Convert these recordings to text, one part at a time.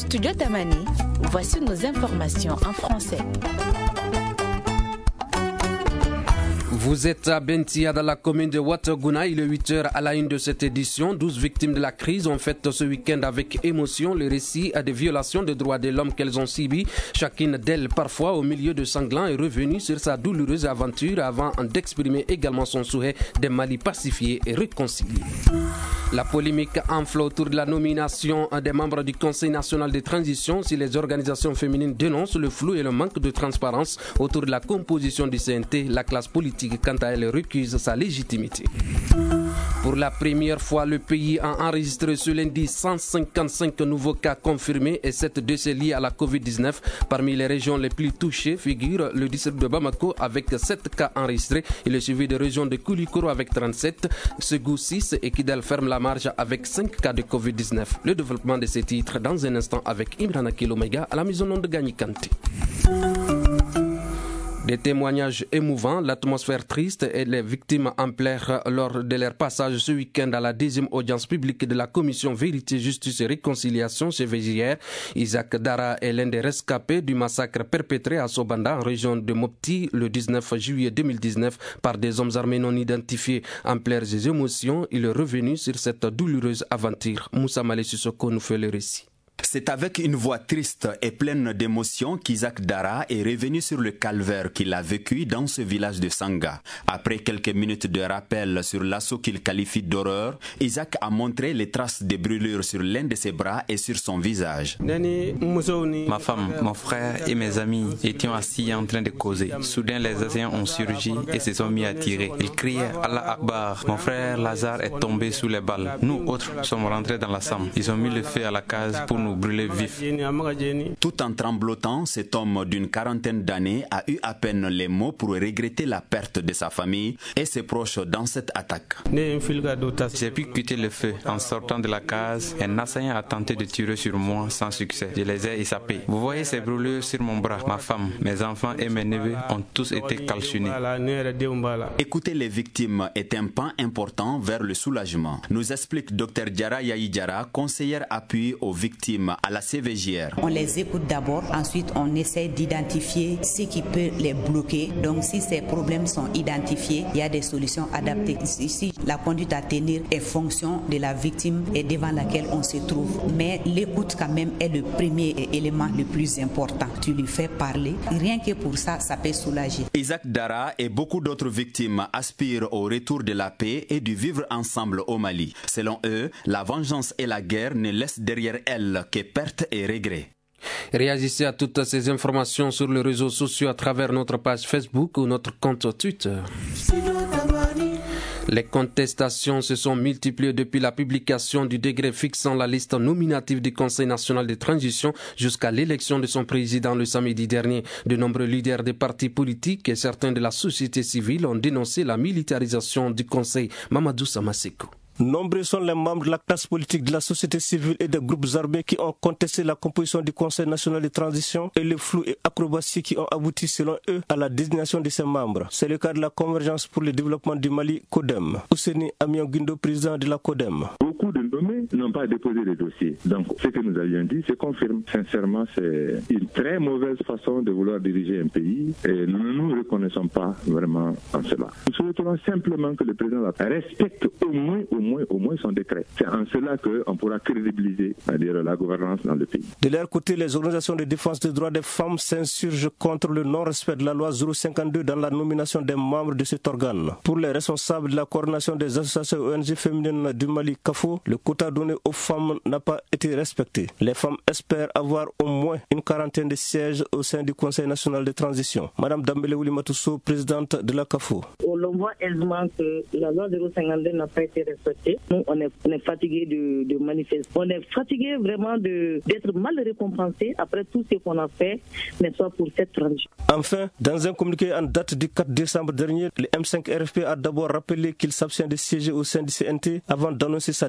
studio Tamani, voici nos informations en français. Vous êtes à Bentia dans la commune de Ouattaguna, il est 8h à la une de cette édition. 12 victimes de la crise ont fait ce week-end avec émotion le récit des violations des droits de l'homme qu'elles ont subies. Chacune d'elles, parfois au milieu de sanglants, est revenue sur sa douloureuse aventure avant d'exprimer également son souhait d'un Mali pacifié et réconcilié. La polémique enfle autour de la nomination des membres du Conseil national de transition si les organisations féminines dénoncent le flou et le manque de transparence autour de la composition du CNT. La classe politique, quant à elle, récuse sa légitimité. Pour la première fois, le pays a enregistré ce lundi 155 nouveaux cas confirmés et 7 décès liés à la Covid-19. Parmi les régions les plus touchées figure le district de Bamako avec 7 cas enregistrés. Il est suivi des régions de Koulikoro avec 37, Ségou 6 et Kidal ferme la marge avec 5 cas de Covid-19. Le développement de ces titres dans un instant avec Imrana Kilomega à la maison de Gagny Kanté. Des témoignages émouvants, l'atmosphère triste et les victimes en pleurs lors de leur passage ce week-end à la 10e audience publique de la commission Vérité, Justice et Réconciliation chez Végière. Isaac Dara est l'un des rescapés du massacre perpétré à Sobanda en région de Mopti le 19 juillet 2019 par des hommes armés non identifiés. En pleurs et émotions, il est revenu sur cette douloureuse aventure. Moussa Malé Sissoko nous fait le récit. C'est avec une voix triste et pleine d'émotion qu'Isaac Dara est revenu sur le calvaire qu'il a vécu dans ce village de Sanga. Après quelques minutes de rappel sur l'assaut qu'il qualifie d'horreur, Isaac a montré les traces de brûlures sur l'un de ses bras et sur son visage. Ma femme, mon frère et mes amis étions assis en train de causer. Soudain, les assaillants ont surgi et se sont mis à tirer. Ils criaient « Allah Akbar ». Mon frère Lazare est tombé sous les balles. Nous autres sommes rentrés dans la Sam. Ils ont mis le feu à la case pour nous brûler vifs. Tout en tremblotant, cet homme d'une quarantaine d'années a eu à peine les mots pour regretter la perte de sa famille et ses proches dans cette attaque. J'ai pu quitter le feu. En sortant de la case, un assaillant a tenté de tirer sur moi sans succès. Je les ai échappés. Vous voyez ces brûlures sur mon bras. Ma femme, mes enfants et mes neveux ont tous été calcinés. Écouter les victimes est un pas important vers le soulagement, nous explique Dr Diara Yahi Diara, conseillère appui aux victimes à la CVJR. On les écoute d'abord, ensuite on essaie d'identifier ce qui peut les bloquer. Donc si ces problèmes sont identifiés, il y a des solutions adaptées. Ici, la conduite à tenir est fonction de la victime et devant laquelle on se trouve. Mais l'écoute quand même est le premier élément le plus important. Tu lui fais parler, rien que pour ça, ça peut soulager. Isaac Dara et beaucoup d'autres victimes aspirent au retour de la paix et du vivre ensemble au Mali. Selon eux, la vengeance et la guerre ne laissent derrière elles que pertes et regrets. Réagissez à toutes ces informations sur les réseaux sociaux à travers notre page Facebook ou notre compte Twitter. Les contestations se sont multipliées depuis la publication du décret fixant la liste nominative du Conseil national de transition jusqu'à l'élection de son président le samedi dernier. De nombreux leaders des partis politiques et certains de la société civile ont dénoncé la militarisation du Conseil. Mamadou Samaseko. Nombreux sont les membres de la classe politique, de la société civile et des groupes armés qui ont contesté la composition du Conseil national de transition et les flous et acrobaties qui ont abouti selon eux à la désignation de ses membres. C'est le cas de la Convergence pour le développement du Mali, CODEM. Ouseni Amion Guindo, président de la CODEM. Beaucoup de nommés n'ont pas déposé les dossiers. Donc ce que nous avions dit se confirme. Sincèrement, c'est une très mauvaise façon de vouloir diriger un pays et nous ne nous reconnaissons pas vraiment en cela. Nous souhaitons simplement que le président respecte au moins son décret. C'est en cela qu'on pourra crédibiliser la gouvernance dans le pays. De leur côté, les organisations de défense des droits des femmes s'insurgent contre le non-respect de la loi 052 dans la nomination des membres de cet organe. Pour les responsables de la coordination des associations ONG féminines du Mali, CAFO, le quota donné aux femmes n'a pas été respecté. Les femmes espèrent avoir au moins une quarantaine de sièges au sein du Conseil national de transition. Madame Dambele Oulimatousso, présidente de la CAFO. On voit aisément que la loi 052 n'a pas été respectée. Nous, on est fatigué de manifester. On est fatigué vraiment d'être mal récompensé après tout ce qu'on a fait, mais soit pour cette transition. Enfin, dans un communiqué en date du 4 décembre dernier, le M5 RFP a d'abord rappelé qu'il s'abstient de siéger au sein du CNT avant d'annoncer sa décision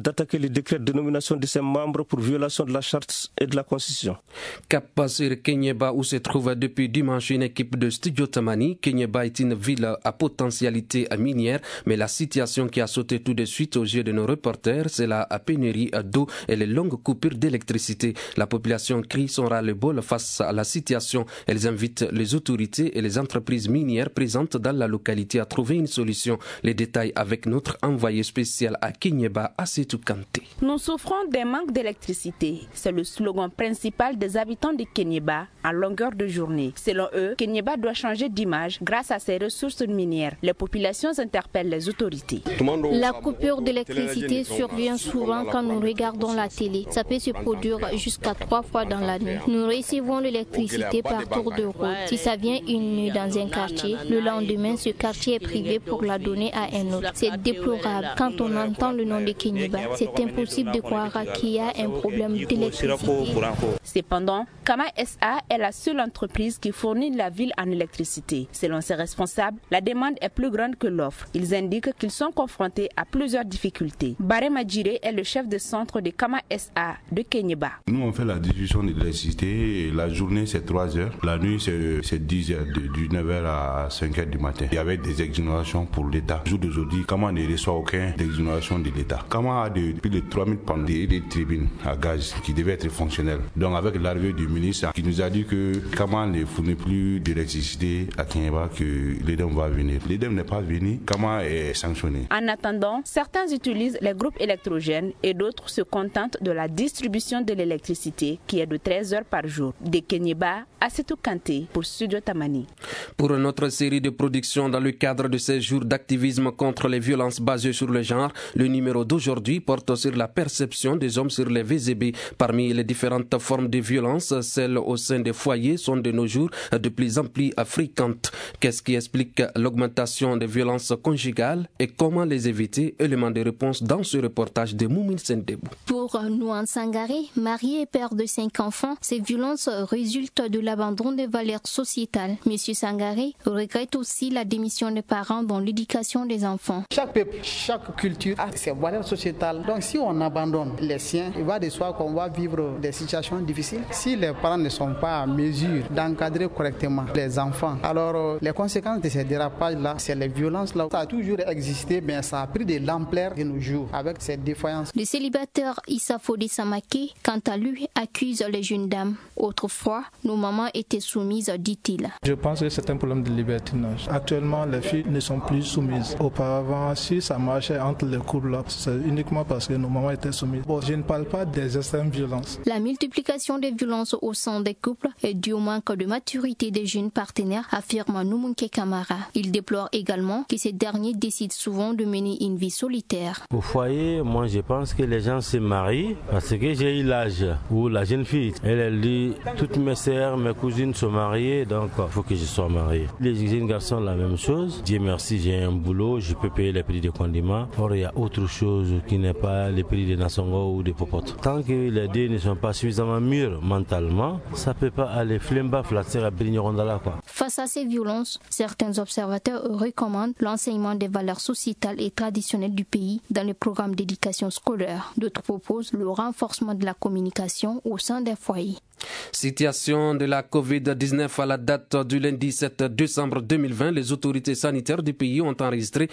d'attaquer les décrets de nomination de ses membres pour violation de la charte et de la Constitution. Cap sur Kenyeba où se trouve depuis dimanche une équipe de Studio Tamani. Kenyeba est une ville à potentialité minière, mais la situation qui a sauté tout de suite aux yeux de nos reporters, c'est la pénurie d'eau et les longues coupures d'électricité. La population crie son ras-le-bol face à la situation. Elles invitent les autorités et les entreprises minières présentes dans la localité à trouver une solution. Les détails avec notre envoyé spécial à Kenyeba, Assetou Kanté. Nous souffrons d'un manque d'électricité. C'est le slogan principal des habitants de Kenyeba à longueur de journée. Selon eux, Kenyeba doit changer d'image grâce à ses ressources minières. Les populations interpellent les autorités. La coupure d'électricité survient souvent quand nous regardons la télé. Ça peut se produire jusqu'à 3 fois dans la nuit. Nous recevons l'électricité par tour de route. Si ça vient une nuit dans un quartier, le lendemain, ce quartier est privé pour la donner à un autre. C'est déplorable. Quand on entend le nom de Kenyeba, c'est impossible de croire qu'il y a un problème d'électricité. Cependant, Kama SA est la seule entreprise qui fournit la ville en électricité. Selon ses responsables, la demande est plus grande que l'offre. Ils indiquent qu'ils sont confrontés à plusieurs difficultés. Baré Madjire est le chef de centre de Kama SA de Kenyeba. Nous, on fait la distribution d'électricité. La journée, c'est 3 heures. La nuit, c'est 10 heures, du 9h à 5 heures du matin. Il y avait des exonérations pour l'État. Le jour d'aujourd'hui, Kama ne reçoit aucune exonération de l'État. Kama a plus de 3000 panneaux et des tribunes à gaz qui devaient être fonctionnelles. Donc, avec l'arrivée du ministre qui nous a dit que Kama ne fournit plus d'électricité à Kenyeba, que l'EDEM va venir. L'EDEM n'est pas venu, Kama est sanctionné. En attendant, certains utilisent les groupes électrogènes et d'autres se contentent de la distribution de l'électricité qui est de 13 heures par jour. De Kenyeba, Assetou Kanté pour Studio Tamani. Pour notre série de productions dans le cadre de ces jours d'activisme contre les violences basées sur le genre, le numéro d'aujourd'hui porte sur la perception des hommes sur les VZB. Parmi les différentes formes de violence, celles au sein des foyers sont de nos jours de plus en plus fréquentes. Qu'est-ce qui explique l'augmentation des violences conjugales et comment les éviter? Élément de réponse dans ce reportage de Moumine Sendebou. Pour Nouan Sangaré, marié et père de 5 enfants, ces violences résultent de l'abandon des valeurs sociétales. Monsieur Sangaré regrette aussi la démission des parents dans l'éducation des enfants. Chaque peuple, chaque culture a ses valeurs sociétales. Donc si on abandonne les siens, il va de soi qu'on va vivre des situations difficiles. Si les parents ne sont pas en mesure d'encadrer correctement les enfants, alors les conséquences de ces dérapages-là, c'est les violences-là. Ça a toujours existé, mais ça a pris de l'ampleur de nos jours avec ces défaillances. Le célibataire Issa Fodé Samake, quant à lui, accuse les jeunes dames. Autrefois, nos mamans étaient soumises, dit-il. Je pense que c'est un problème de libertinage. Actuellement, les filles ne sont plus soumises. Auparavant, si ça marchait entre les couples, c'est uniquement parce que nos mamans étaient soumises. Bon, je ne parle pas des extrêmes violences. La multiplication des violences au sein des couples est due au manque de maturité des jeunes partenaires, affirme Noumounke Kamara. Il déplore également que ces derniers décident souvent de mener une vie solitaire. Au foyer, moi je pense que les gens se marient parce que j'ai eu l'âge où la jeune fille, elle dit toutes mes sœurs, mes cousines sont mariées, donc il faut que je sois marié. Les jeunes garçons, la même chose. Dieu merci, j'ai un boulot, je peux payer les prix des condiments. Or, il y a autre chose qui n'est pas les prix des nassongo ou des popotes. Tant que les deux ne sont pas suffisamment mûrs mentalement, ça ne peut pas aller flemba flatter à Brignarondala, quoi. Face à ces violences, certains observateurs recommandent l'enseignement des valeurs sociétales et traditionnelles du pays dans les programmes d'éducation scolaire. D'autres proposent le renforcement de la communication au sein des foyers. Situation de la COVID-19 à la date du lundi 7 décembre 2020. Les autorités sanitaires du pays ont enregistré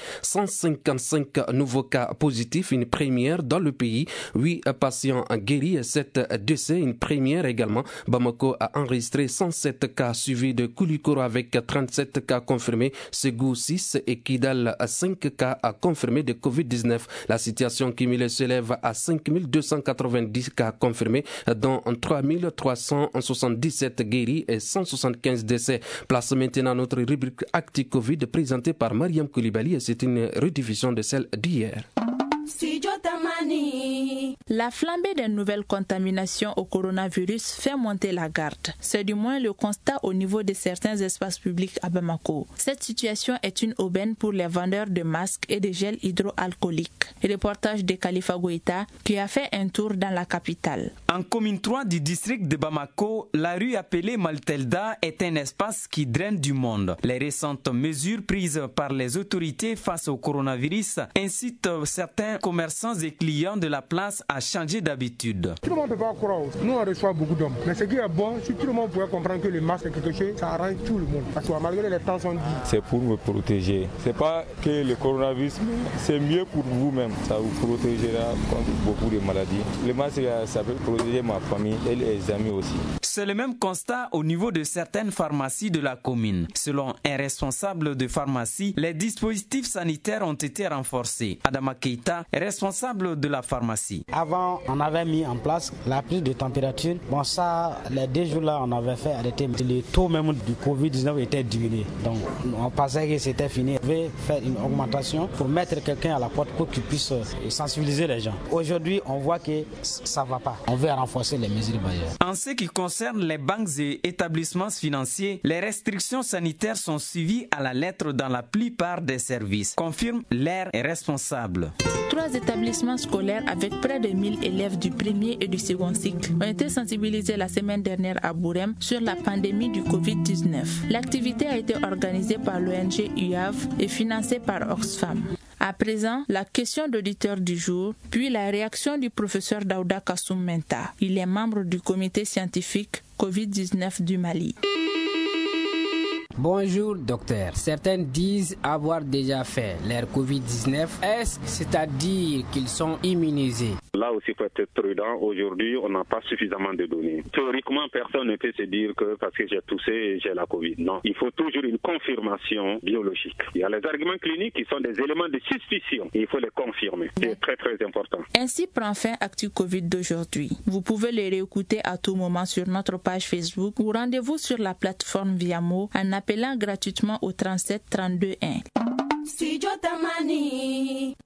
155 nouveaux cas positifs, une première dans le pays. 8 patients guéris et 7 décès, une première également. Bamako a enregistré 107 cas suivis de Koulikoro avec 37 cas confirmés, Ségou 6 et Kidal 5 cas confirmés de COVID-19. La situation cumulée s'élève à 5290 cas confirmés, dont 3377 guéris et 175 décès. Place maintenant notre rubrique Actu Covid présentée par Mariam Koulibaly et c'est une rediffusion de celle d'hier. La flambée des nouvelles contaminations au coronavirus fait monter la garde. C'est du moins le constat au niveau de certains espaces publics à Bamako. Cette situation est une aubaine pour les vendeurs de masques et de gel hydroalcoolique. Reportage de Khalifa Goïta qui a fait un tour dans la capitale. En commune 3 du district de Bamako, la rue appelée Maltelda est un espace qui draine du monde. Les récentes mesures prises par les autorités face au coronavirus incitent certains commerçants des clients de la place a changé d'habitude. Tout le monde ne peut pas croire. Nous, on reçoit beaucoup d'hommes. Mais ce qui est bon, si tout le monde pouvait comprendre que le masque est quelque chose, ça arrange tout le monde. Parce que malgré les temps sont dits. C'est pour me protéger. C'est pas que le coronavirus, c'est mieux pour vous-même. Ça vous protégera contre beaucoup de maladies. Le masque, ça peut protéger ma famille et les amis aussi. C'est le même constat au niveau de certaines pharmacies de la commune. Selon un responsable de pharmacie, les dispositifs sanitaires ont été renforcés. Adama Keita est responsable de la pharmacie. Avant, on avait mis en place la prise de température. Bon, ça, les 2 jours-là, on avait fait arrêter. Le taux même du Covid-19 était diminué. Donc, on pensait que c'était fini. On devait faire une augmentation pour mettre quelqu'un à la porte pour qu'il puisse sensibiliser les gens. Aujourd'hui, on voit que ça ne va pas. On veut renforcer les mesures barrières. En ce qui concerne les banques et établissements financiers, les restrictions sanitaires sont suivies à la lettre dans la plupart des services, confirme l'air responsable. 3 établissements scolaires avec près de 1000 élèves du premier et du second cycle ont été sensibilisés la semaine dernière à Bourem sur la pandémie du Covid-19. L'activité a été organisée par l'ONG UAV et financée par Oxfam. À présent, la question d'auditeur du jour, puis la réaction du professeur Daouda Kassoum Menta. Il est membre du comité scientifique Covid-19 du Mali. Bonjour docteur. Certains disent avoir déjà fait leur Covid-19. Est-ce c'est-à-dire qu'ils sont immunisés? Là aussi, il faut être prudent. Aujourd'hui, on n'a pas suffisamment de données. Théoriquement, personne ne peut se dire que parce que j'ai toussé, j'ai la Covid. Non, il faut toujours une confirmation biologique. Il y a les arguments cliniques qui sont des éléments de suspicion. Et il faut les confirmer. C'est très, très important. Ainsi prend fin Actu Covid d'aujourd'hui. Vous pouvez les réécouter à tout moment sur notre page Facebook ou rendez-vous sur la plateforme Viamo en appelant gratuitement au 37 32 1. Studio Tamani.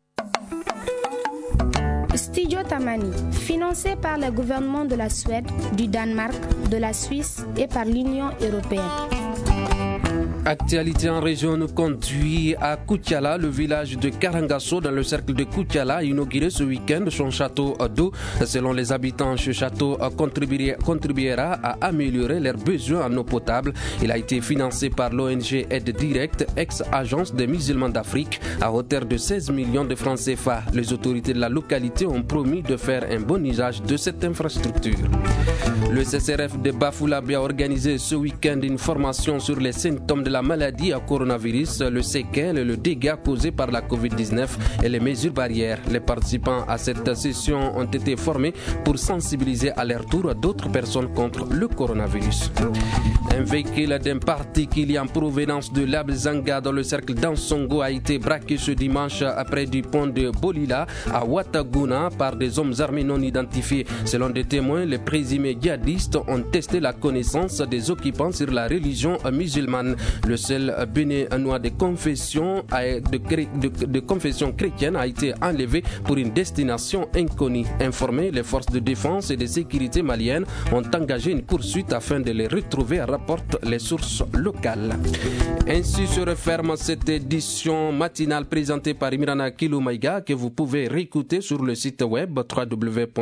Studio Tamani, financé par le gouvernement de la Suède, du Danemark, de la Suisse et par l'Union européenne. Actualité en région nous conduit à Koutiala. Le village de Karangasso, dans le cercle de Koutiala, a inauguré ce week-end son château d'eau. Selon les habitants, ce château contribuera à améliorer leurs besoins en eau potable. Il a été financé par l'ONG Aide Directe, ex-agence des musulmans d'Afrique, à hauteur de 16 millions de francs CFA. Les autorités de la localité ont promis de faire un bon usage de cette infrastructure. Le CCRF de Bafoulabé a organisé ce week-end une formation sur les symptômes de la maladie à coronavirus, le séquelles et le dégât causé par la Covid-19 et les mesures barrières. Les participants à cette session ont été formés pour sensibiliser à leur tour d'autres personnes contre le coronavirus. Un véhicule d'un particulier en provenance de l'Abzanga dans le cercle d'Ansongo a été braqué ce dimanche près du pont de Bolila à Ouattaguna par des hommes armés non identifiés. Selon des témoins, les présumés djihadistes ont testé la connaissance des occupants sur la religion musulmane. Le seul béninois de confession chrétienne a été enlevé pour une destination inconnue. Informés, les forces de défense et de sécurité maliennes ont engagé une poursuite afin de les retrouver, rapportent les sources locales. Ainsi se referme cette édition matinale présentée par Imrana Kiloumaïga que vous pouvez réécouter sur le site web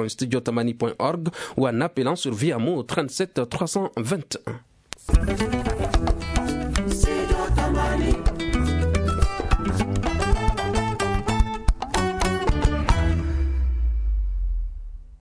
www.studiotamani.org ou en appelant sur Viamo 37 321.